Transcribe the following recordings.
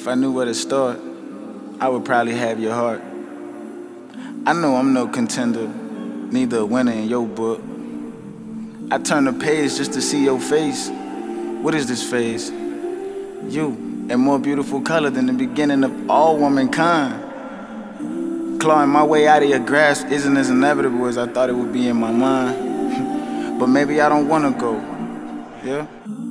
If I knew where to start, I would probably have your heart. I know I'm no contender, neither a winner in your book. I turn the page just to see your face. What is this phase? You, in more beautiful color than the beginning of all womankind. Clawing my way out of your grasp isn't as inevitable as I thought it would be in my mind. But maybe I don't wanna go, yeah?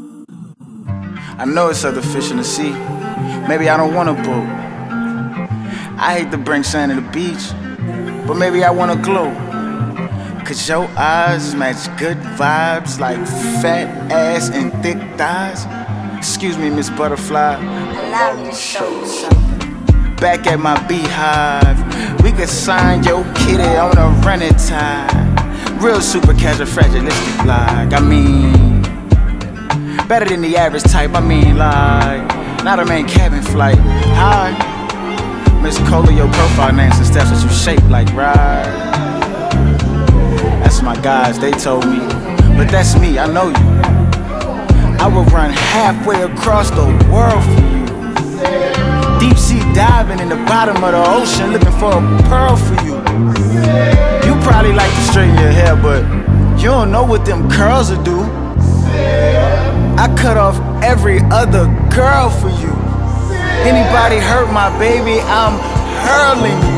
I know it's other fish in the sea. Maybe I don't want a boat. I hate to bring sand to the beach, but maybe I wanna glow. Cause your eyes match good vibes like fat ass and thick thighs. Excuse me, Miss Butterfly. Allow me to show you something. Back at my beehive, we could sign your kitty on a running tide. Real super casual fragilistic like, I mean, better than the average type, I mean like, not a main cabin flight. Hi, Miss Cola, your profile name and steps that you shape like right. That's my guys, they told me, but that's me, I know you. I would run halfway across the world for you. Deep sea diving in the bottom of the ocean looking for a pearl for you. You probably like to straighten your hair, but you don't know what them curls will do. I cut off every other girl for you. Anybody hurt my baby, I'm hurling you.